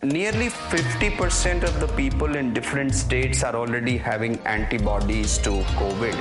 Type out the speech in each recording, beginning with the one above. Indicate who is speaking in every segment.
Speaker 1: nearly 50% of the people in different states are already having antibodies to COVID.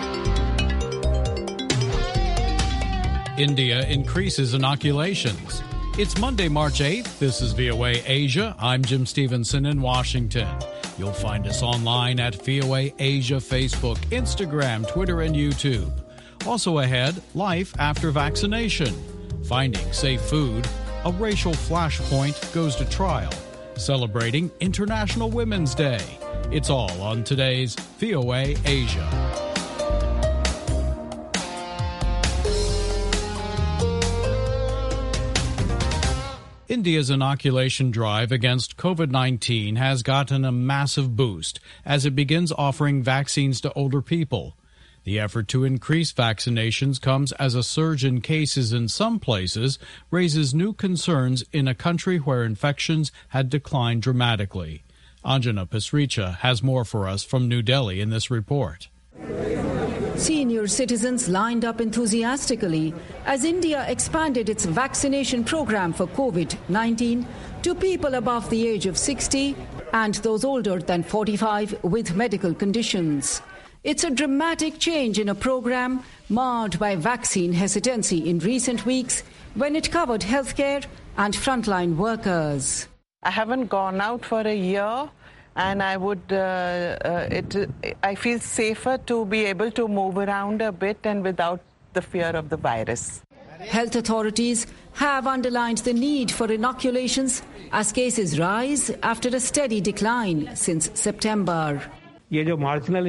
Speaker 2: India increases inoculations. It's Monday, March 8th. This is VOA Asia. I'm Jim Stevenson in Washington. You'll find us online at VOA Asia, Facebook, Instagram, Twitter, and YouTube. Also ahead, life after vaccination, finding safe food, a racial flashpoint goes to trial, celebrating International Women's Day. It's all on today's VOA Asia. India's inoculation drive against COVID-19 has gotten a massive boost as it begins offering vaccines to older people. The effort to increase vaccinations comes as a surge in cases in some places raises new concerns in a country where infections had declined dramatically. Anjana Pasricha has more for us from New Delhi in this report.
Speaker 3: Senior citizens lined up enthusiastically as India expanded its vaccination program for COVID-19 to people above the age of 60 and those older than 45 with medical conditions. It's a dramatic change in a program marred by vaccine hesitancy in recent weeks when it covered healthcare and frontline workers.
Speaker 4: I haven't gone out for a year. And I feel safer to be able to move around a bit and without the fear of the virus.
Speaker 3: Health authorities have underlined the need for inoculations as cases rise after a steady decline since September.
Speaker 5: This marginal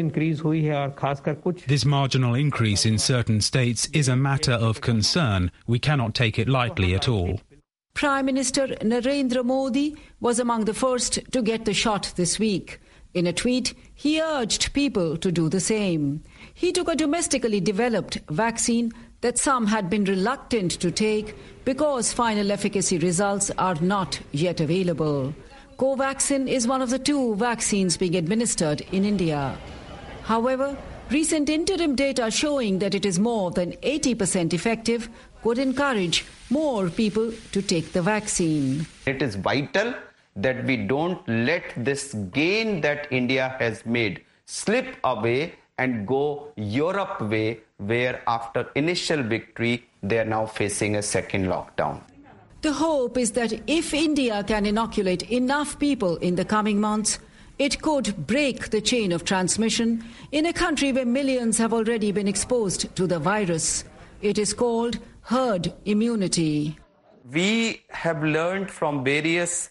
Speaker 5: increase in certain states is a matter of concern. We cannot take it lightly at all.
Speaker 3: Prime Minister Narendra Modi was among the first to get the shot this week. In a tweet, he urged people to do the same. He took a domestically developed vaccine that some had been reluctant to take because final efficacy results are not yet available. Covaxin is one of the two vaccines being administered in India. However, recent interim data showing that it is more than 80% effective could encourage more people to take the vaccine.
Speaker 1: It is vital that we don't let this gain that India has made slip away and go Europe way, where after initial victory, they are now facing a second lockdown.
Speaker 3: The hope is that if India can inoculate enough people in the coming months, it could break the chain of transmission in a country where millions have already been exposed to the virus. It is called herd immunity.
Speaker 1: We have learned from various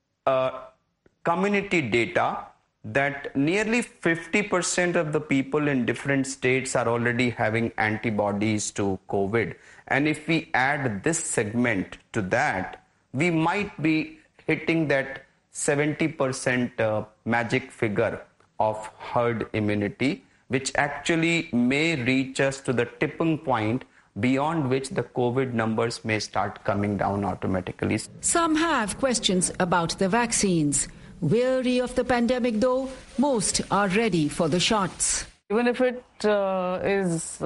Speaker 1: community data that nearly 50% of the people in different states are already having antibodies to COVID. And if we add this segment to that, we might be hitting that 70% magic figure of herd immunity, which actually may reach us to the tipping point beyond which the COVID numbers may start coming down automatically.
Speaker 3: Some have questions about the vaccines. Weary of the pandemic, though, most are ready for the shots.
Speaker 4: Even if it is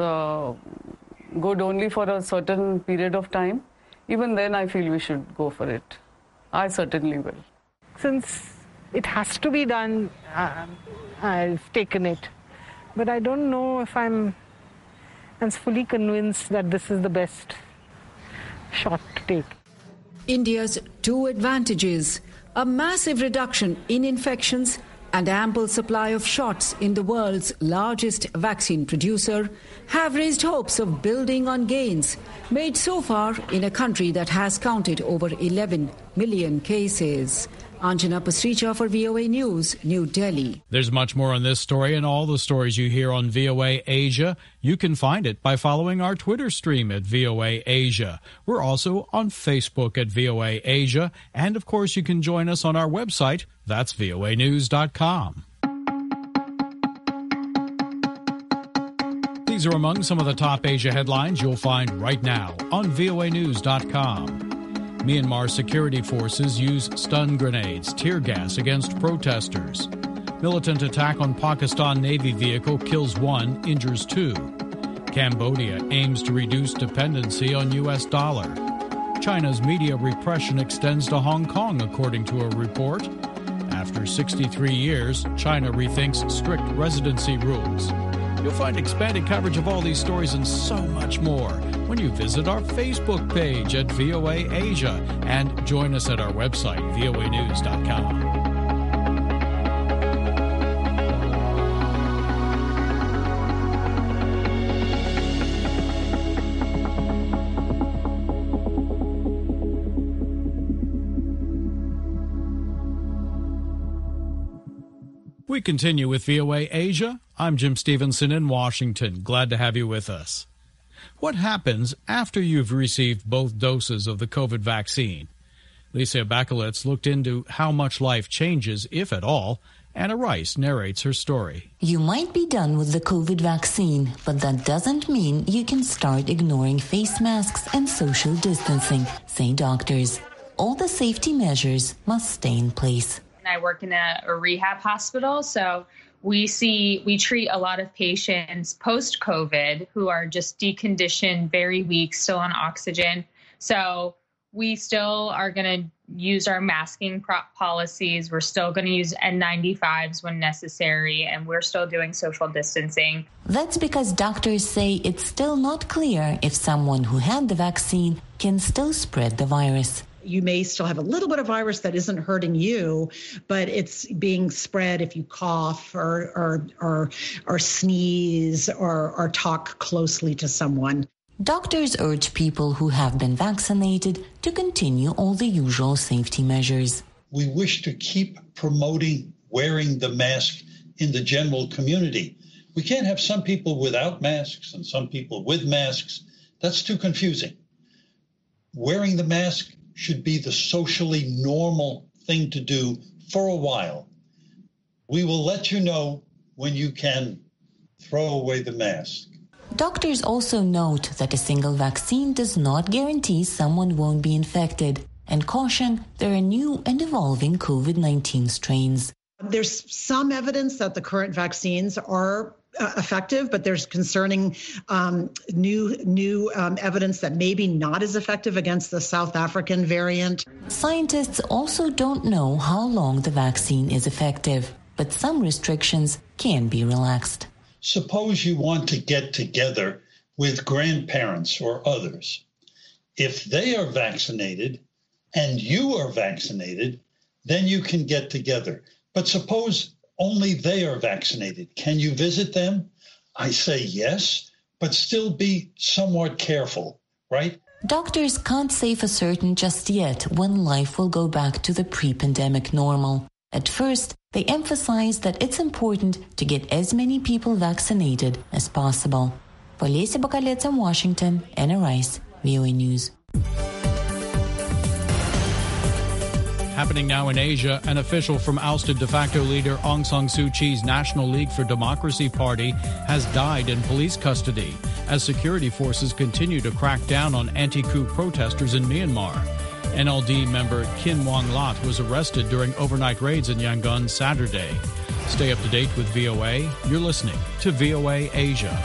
Speaker 4: good only for a certain period of time, even then I feel we should go for it. I certainly will.
Speaker 6: Since it has to be done, I've taken it. But I don't know if I'm fully convinced that this is the best shot to take.
Speaker 3: India's two advantages: a massive reduction in infections and ample supply of shots in the world's largest vaccine producer, have raised hopes of building on gains made so far in a country that has counted over 11 million cases. Anjana Pasricha for VOA News, New Delhi.
Speaker 2: There's much more on this story and all the stories you hear on VOA Asia. You can find it by following our Twitter stream at VOA Asia. We're also on Facebook at VOA Asia. And, of course, you can join us on our website. That's voanews.com. These are among some of the top Asia headlines you'll find right now on voanews.com. Myanmar security forces use stun grenades, tear gas against protesters. Militant attack on Pakistan Navy vehicle kills 1, injures 2. Cambodia aims to reduce dependency on U.S. dollar. China's media repression extends to Hong Kong, according to a report. After 63 years, China rethinks strict residency rules. You'll find expanded coverage of all these stories and so much more when you visit our Facebook page at VOA Asia and join us at our website, voanews.com. We continue with VOA Asia. I'm Jim Stevenson in Washington. Glad to have you with us. What happens after you've received both doses of the COVID vaccine? Lisa Bakalets looked into how much life changes, if at all. Anna Rice narrates her story.
Speaker 7: You might be done with the COVID vaccine, but that doesn't mean you can start ignoring face masks and social distancing, say doctors. All the safety measures must stay in place.
Speaker 8: I work in a rehab hospital, so we treat a lot of patients post-COVID who are just deconditioned, very weak, still on oxygen. So we still are going to use our masking policies. We're still going to use N95s when necessary, and we're still doing social distancing.
Speaker 7: That's because doctors say it's still not clear if someone who had the vaccine can still spread the virus.
Speaker 9: You may still have a little bit of virus that isn't hurting you, but it's being spread if you cough or sneeze or talk closely to someone.
Speaker 7: Doctors urge people who have been vaccinated to continue all the usual safety measures.
Speaker 10: We wish to keep promoting wearing the mask in the general community. We can't have some people without masks and some people with masks. That's too confusing. Wearing the mask should be the socially normal thing to do for a while. We will let you know when you can throw away the mask.
Speaker 7: Doctors also note that a single vaccine does not guarantee someone won't be infected and caution there are new and evolving COVID-19 strains.
Speaker 9: There's some evidence that the current vaccines are effective, but there's concerning new evidence that maybe not as effective against the South African variant.
Speaker 7: Scientists also don't know how long the vaccine is effective, but some restrictions can be relaxed.
Speaker 10: Suppose you want to get together with grandparents or others. If they are vaccinated and you are vaccinated, then you can get together. But suppose only they are vaccinated. Can you visit them? I say yes, but still be somewhat careful, right?
Speaker 7: Doctors can't say for certain just yet when life will go back to the pre-pandemic normal. At first, they emphasize that it's important to get as many people vaccinated as possible. For Lisa Bakalets in Washington, Anna Rice, VOA News.
Speaker 2: Happening now in Asia, an official from ousted de facto leader Aung San Suu Kyi's National League for Democracy party has died in police custody as security forces continue to crack down on anti-coup protesters in Myanmar. NLD member Khin Wong Lat was arrested during overnight raids in Yangon Saturday. Stay up to date with VOA. You're listening to VOA Asia.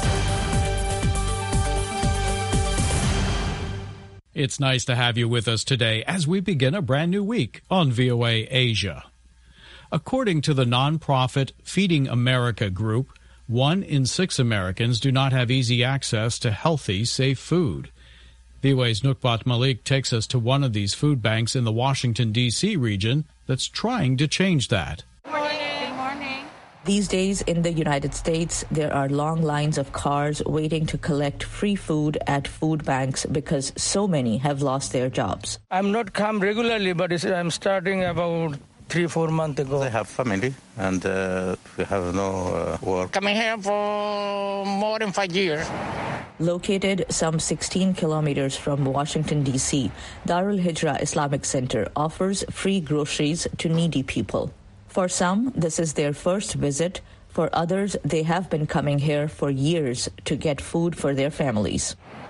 Speaker 2: It's nice to have you with us today as we begin a brand new week on VOA Asia. According to the nonprofit Feeding America Group, 1 in 6 Americans do not have easy access to healthy, safe food. VOA's Nukbat Malik takes us to one of these food banks in the Washington, D.C. region that's trying to change that.
Speaker 11: These days in the United States, there are long lines of cars waiting to collect free food at food banks because so many have lost their jobs.
Speaker 12: I'm not come regularly, but I'm starting about 3-4 months ago.
Speaker 13: I have family and we have no work.
Speaker 14: Coming here for more than 5 years.
Speaker 11: Located some 16 kilometers from Washington, D.C., Darul Hijra Islamic Center offers free groceries to needy people. For some, this is their first visit. For others, they have been coming here for years to get food for their families.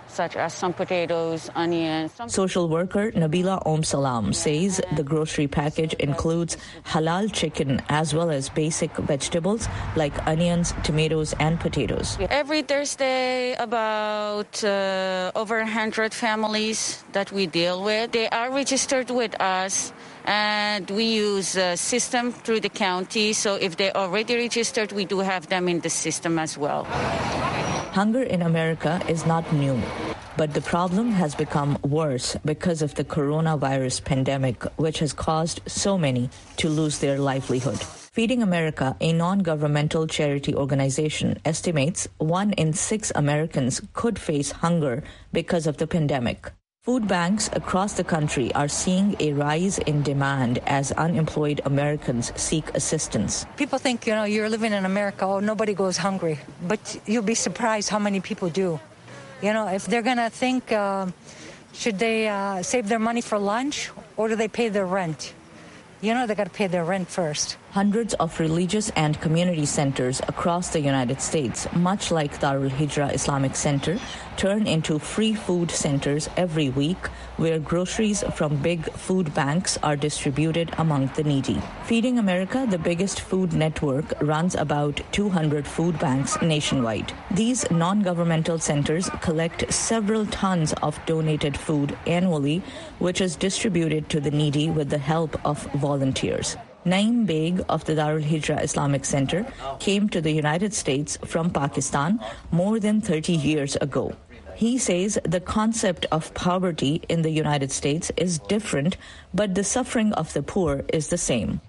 Speaker 15: such as some potatoes, onions.
Speaker 11: Social worker Nabila Salam says the grocery package includes halal chicken as well as basic vegetables like onions, tomatoes, and potatoes.
Speaker 15: Every Thursday, about over 100 families that we deal with, they are registered with us. And we use a system through the county. So if they're already registered, we do have them in the system as well.
Speaker 11: Hunger in America is not new, but the problem has become worse because of the coronavirus pandemic, which has caused so many to lose their livelihood. Feeding America, a non-governmental charity organization, estimates 1 in 6 Americans could face hunger because of the pandemic. Food banks across the country are seeing a rise in demand as unemployed Americans seek assistance.
Speaker 16: People think, you're living in America, nobody goes hungry. But you'll be surprised how many people do. If they're going to think, should they save their money for lunch or do they pay their rent? They got to pay their rent first.
Speaker 11: Hundreds of religious and community centers across the United States, much like Darul Hijra Islamic Center, turn into free food centers every week where groceries from big food banks are distributed among the needy. Feeding America, the biggest food network, runs about 200 food banks nationwide. These non-governmental centers collect several tons of donated food annually, which is distributed to the needy with the help of volunteers. Naeem Beg of the Darul Hijra Islamic Center came to the United States from Pakistan more than 30 years ago. He says the concept of poverty in the United States is different, but the suffering of the poor is the same.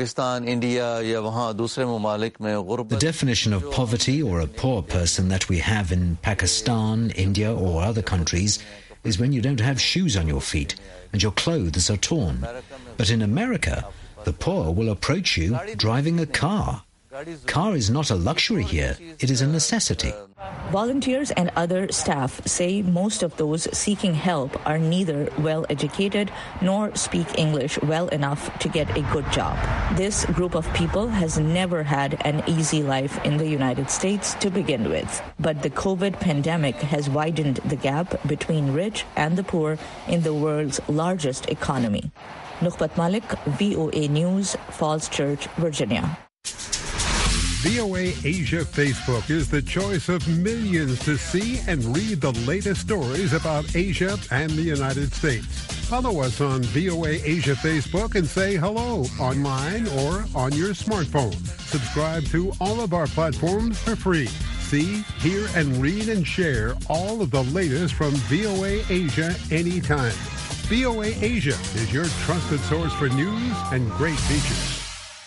Speaker 17: The definition of poverty or a poor person that we have in Pakistan, India, or other countries is when you don't have shoes on your feet and your clothes are torn. But in America, the poor will approach you driving a car. Car is not a luxury here, it is a necessity.
Speaker 11: Volunteers and other staff say most of those seeking help are neither well educated nor speak English well enough to get a good job. This group of people has never had an easy life in the United States to begin with. But the COVID pandemic has widened the gap between rich and the poor in the world's largest economy. Nukhbat Malik, VOA News, Falls Church, Virginia.
Speaker 18: VOA Asia Facebook is the choice of millions to see and read the latest stories about Asia and the United States. Follow us on VOA Asia Facebook and say hello online or on your smartphone. Subscribe to all of our platforms for free. See, hear, and read and share all of the latest from VOA Asia anytime. VOA Asia is your trusted source for news and great features.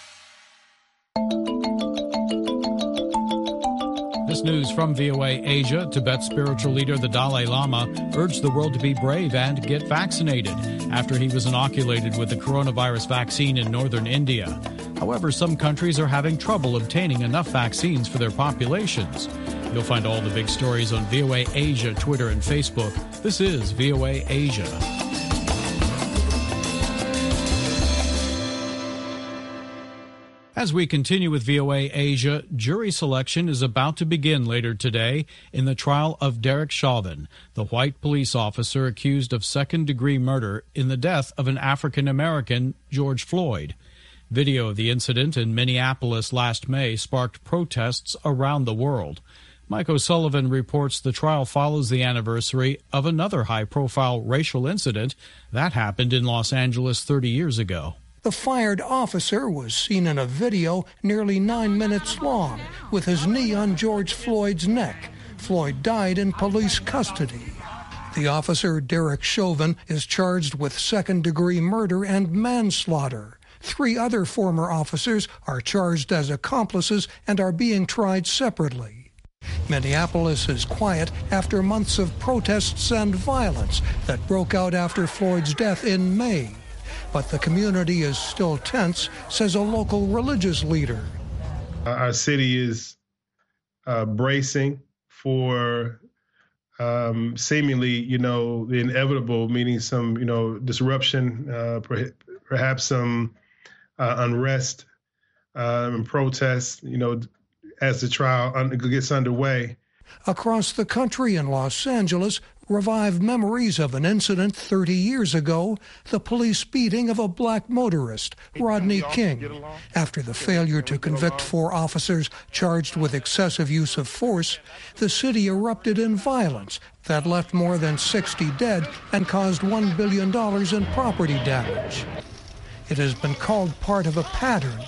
Speaker 2: This news from VOA Asia. Tibet's spiritual leader, the Dalai Lama, urged the world to be brave and get vaccinated after he was inoculated with the coronavirus vaccine in northern India. However, some countries are having trouble obtaining enough vaccines for their populations. You'll find all the big stories on VOA Asia, Twitter, and Facebook. This is VOA Asia. As we continue with VOA Asia, jury selection is about to begin later today in the trial of Derek Chauvin, the white police officer accused of second-degree murder in the death of an African-American, George Floyd. Video of the incident in Minneapolis last May sparked protests around the world. Mike O'Sullivan reports the trial follows the anniversary of another high-profile racial incident that happened in Los Angeles 30 years ago.
Speaker 19: The fired officer was seen in a video nearly 9 minutes long with his knee on George Floyd's neck. Floyd died in police custody. The officer, Derek Chauvin, is charged with second-degree murder and manslaughter. 3 other former officers are charged as accomplices and are being tried separately. Minneapolis is quiet after months of protests and violence that broke out after Floyd's death in May. But the community is still tense, says a local religious leader.
Speaker 20: Our city is bracing for seemingly, the inevitable, meaning some, disruption, perhaps some unrest and protests, as the trial gets underway.
Speaker 19: Across the country in Los Angeles, revived memories of an incident 30 years ago, the police beating of a black motorist, Rodney King. After the failure to convict 4 officers charged with excessive use of force, the city erupted in violence that left more than 60 dead and caused $1 billion in property damage. It has been called part of a pattern.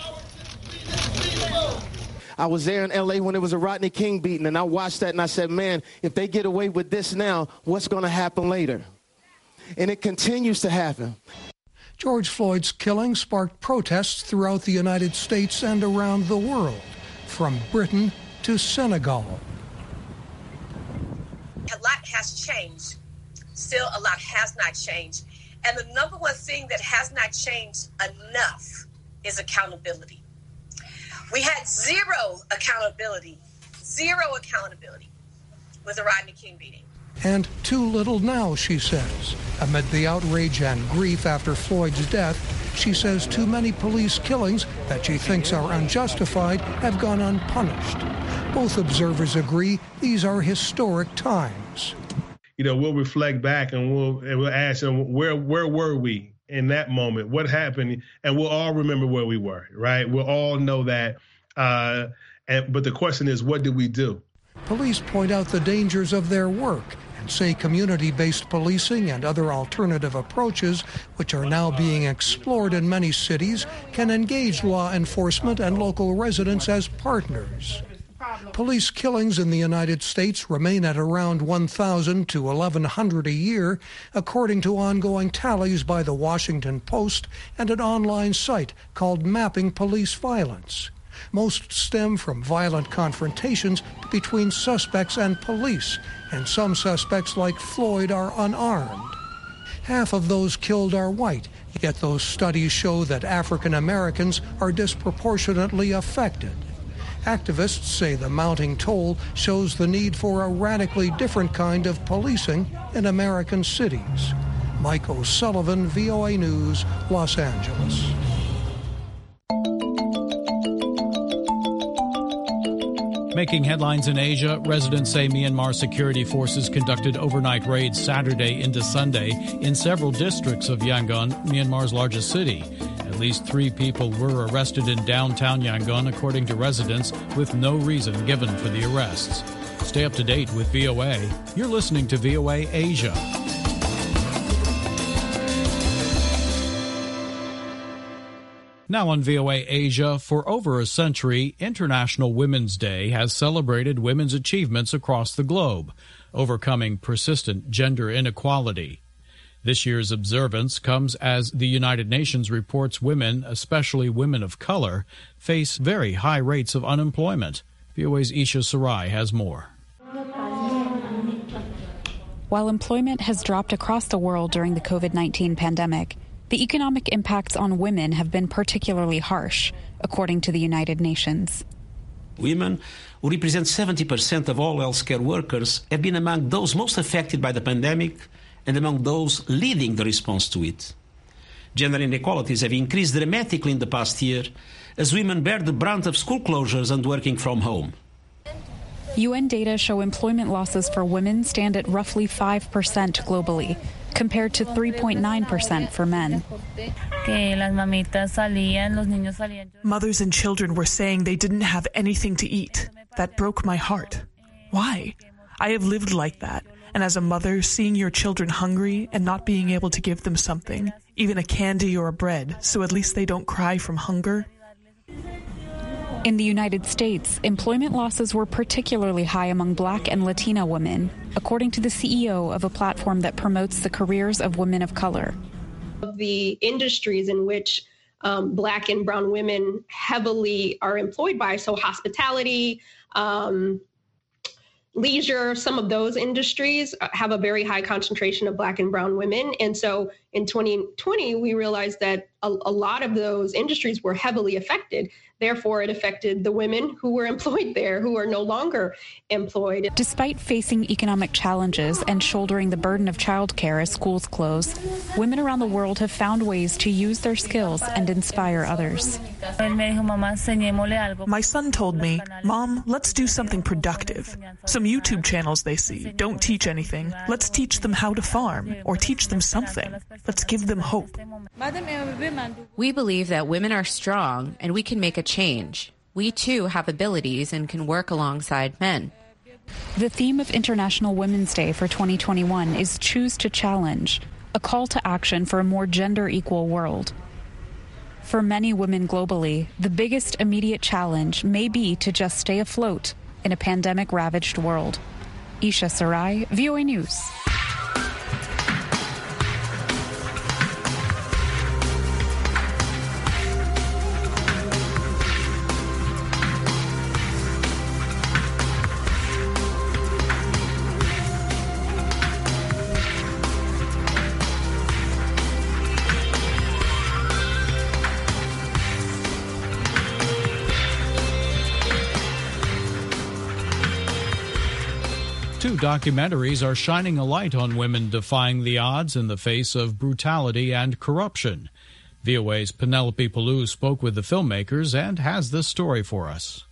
Speaker 21: I was there in L.A. when it was a Rodney King beating, and I watched that and I said, man, if they get away with this now, what's going to happen later? And it continues to happen.
Speaker 19: George Floyd's killing sparked protests throughout the United States and around the world, from Britain to Senegal.
Speaker 22: A lot has changed. Still, a lot has not changed. And the number one thing that has not changed enough is accountability. We had zero accountability with the Rodney King beating.
Speaker 19: And too little now, she says. Amid the outrage and grief after Floyd's death, she says too many police killings that she thinks are unjustified have gone unpunished. Both observers agree these are historic times.
Speaker 20: You know, we'll reflect back and we'll ask them, where were we in that moment? What happened? And we'll all remember where we were, right? We'll all know that. But the question is, what did we do?
Speaker 19: Police point out the dangers of their work and say community-based policing and other alternative approaches, which are now being explored in many cities, can engage law enforcement and local residents as partners. Police killings in the United States remain at around 1,000 to 1,100 a year, according to ongoing tallies by the Washington Post and an online site called Mapping Police Violence. Most stem from violent confrontations between suspects and police, and some suspects like Floyd are unarmed. Half of those killed are white, yet those studies show that African Americans are disproportionately affected. Activists say the mounting toll shows the need for a radically different kind of policing in American cities. Mike O'Sullivan, VOA News, Los Angeles.
Speaker 2: Making headlines in Asia, residents say Myanmar security forces conducted overnight raids Saturday into Sunday in several districts of Yangon, Myanmar's largest city. At least 3 people were arrested in downtown Yangon, according to residents, with no reason given for the arrests. Stay up to date with VOA. You're listening to VOA Asia. Now on VOA Asia, for over a century, International Women's Day has celebrated women's achievements across the globe, overcoming persistent gender inequality. This year's observance comes as the United Nations reports women, especially women of color, face very high rates of unemployment. VOA's Isha Sarai has more.
Speaker 23: While employment has dropped across the world during the COVID-19 pandemic, the economic impacts on women have been particularly harsh, according to the United Nations.
Speaker 24: Women, who represent 70% of all healthcare workers, have been among those most affected by the pandemic and among those leading the response to it. Gender inequalities have increased dramatically in the past year as women bear the brunt of school closures and working from home.
Speaker 23: UN data show employment losses for women stand at roughly 5% globally, compared to 3.9% for men.
Speaker 25: Mothers and children were saying they didn't have anything to eat. That broke my heart. Why? I have lived like that. And as a mother, seeing your children hungry and not being able to give them something, even a candy or a bread, so at least they don't cry from hunger.
Speaker 23: In the United States, employment losses were particularly high among Black and Latina women, according to the CEO of a platform that promotes the careers of women of color.
Speaker 26: The industries in which Black and brown women heavily are employed by, so hospitality, leisure, some of those industries have a very high concentration of Black and brown women. And so in 2020, we realized that a lot of those industries were heavily affected. Therefore, it affected the women who were employed there, who are no longer employed.
Speaker 23: Despite facing economic challenges and shouldering the burden of childcare as schools close, women around the world have found ways to use their skills and inspire others.
Speaker 25: My son told me, "Mom, let's do something productive. Some YouTube channels they see don't teach anything. Let's teach them how to farm or teach them something. Let's give them hope."
Speaker 1: We believe that women are strong and we can make a change. We too have abilities and can work alongside men.
Speaker 23: The theme of International Women's Day for 2021 is Choose to Challenge, a call to action for a more gender-equal world. For many women globally, the biggest immediate challenge may be to just stay afloat in a pandemic-ravaged world. Isha Sarai, VOA News.
Speaker 2: Two documentaries are shining a light on women defying the odds in the face of brutality and corruption. VOA's Penelope Palou spoke with the filmmakers and has this story for us.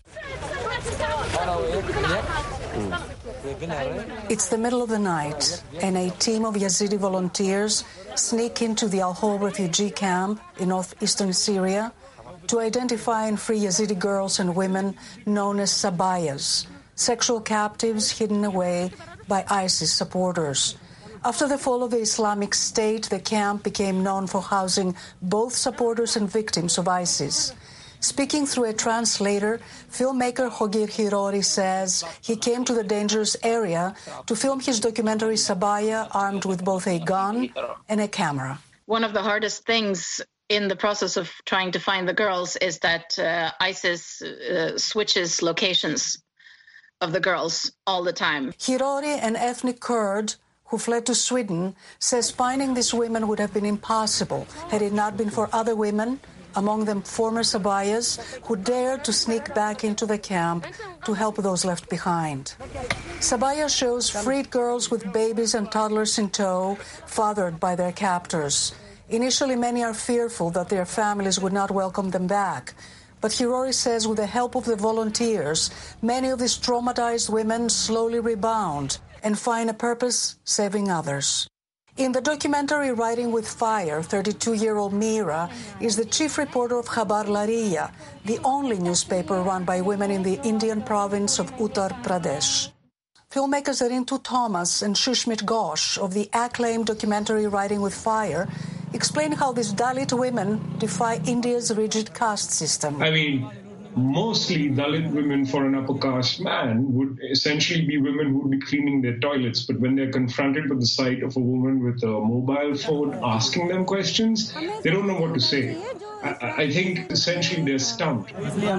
Speaker 3: It's the middle of the night, and a team of Yazidi volunteers sneak into the Al-Hol refugee camp in northeastern Syria to identify and free Yazidi girls and women known as sabayas, sexual captives hidden away by ISIS supporters. After the fall of the Islamic State, the camp became known for housing both supporters and victims of ISIS. Speaking through a translator, filmmaker Hogir Hirori says he came to the dangerous area to film his documentary Sabaya armed with both a gun and a camera.
Speaker 4: One of the hardest things in the process of trying to find the girls is that ISIS switches locations of the girls all the time.
Speaker 3: Hirori, an ethnic Kurd who fled to Sweden, says finding these women would have been impossible had it not been for other women, among them former sabayas, who dared to sneak back into the camp to help those left behind. Sabaya shows freed girls with babies and toddlers in tow, fathered by their captors. Initially, many are fearful that their families would not welcome them back. But Hirori says with the help of the volunteers, many of these traumatized women slowly rebound and find a purpose saving others. In the documentary Writing with Fire, 32-year-old Mira is the chief reporter of Khabar Lariya, the only newspaper run by women in the Indian province of Uttar Pradesh. Filmmakers Rintu Thomas and Shushmit Ghosh of the acclaimed documentary Writing with Fire explain how these Dalit women defy India's rigid caste system.
Speaker 5: I mean, mostly Dalit women for an upper caste man would essentially be women who would be cleaning their toilets. But when they're confronted with the sight of a woman with a mobile phone asking them questions, they don't know what to say. I think essentially they're stumped.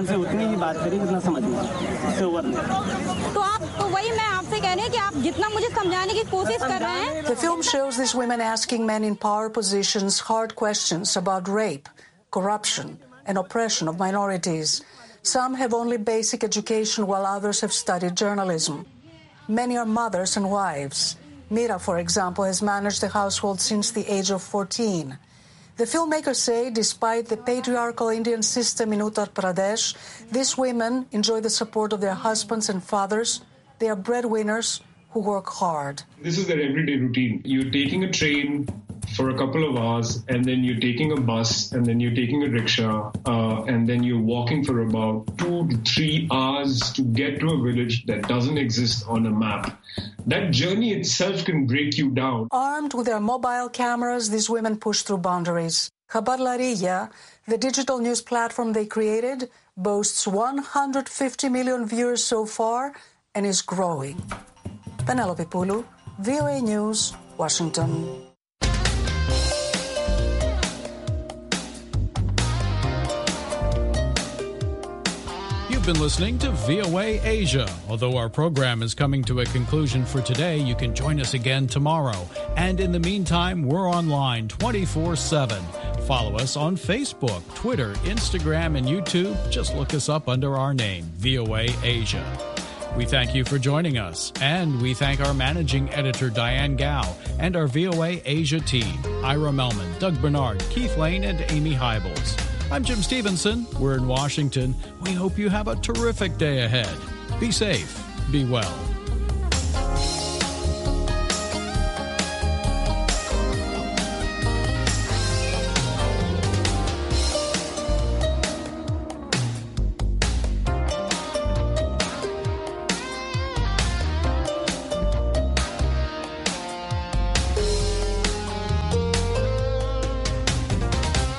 Speaker 3: The film shows these women asking men in power positions hard questions about rape, corruption, and oppression of minorities. Some have only basic education while others have studied journalism. Many are mothers and wives. Mira, for example, has managed the household since the age of 14. The filmmakers say, despite the patriarchal Indian system in Uttar Pradesh, these women enjoy the support of their husbands and fathers. They are breadwinners who work hard.
Speaker 5: This is their everyday routine. You're taking a train for a couple of hours, and then you're taking a bus, and then you're taking a rickshaw, and then you're walking for about 2 to 3 hours to get to a village that doesn't exist on a map. That journey itself can break you down.
Speaker 3: Armed with their mobile cameras, these women push through boundaries. Khabar Lariya, the digital news platform they created, boasts 150 million viewers so far and is growing. Penelope Palou, VOA News, Washington.
Speaker 2: You've been listening to VOA Asia. Although our program is coming to a conclusion for today, you can join us again tomorrow. And in the meantime, we're online 24/7. Follow us on Facebook, Twitter, Instagram, and YouTube. Just look us up under our name, VOA Asia. We thank you for joining us, and we thank our managing editor, Diane Gao, and our VOA Asia team, Ira Melman, Doug Bernard, Keith Lane, and Amy Hybels. I'm Jim Stevenson. We're in Washington. We hope you have a terrific day ahead. Be safe. Be well.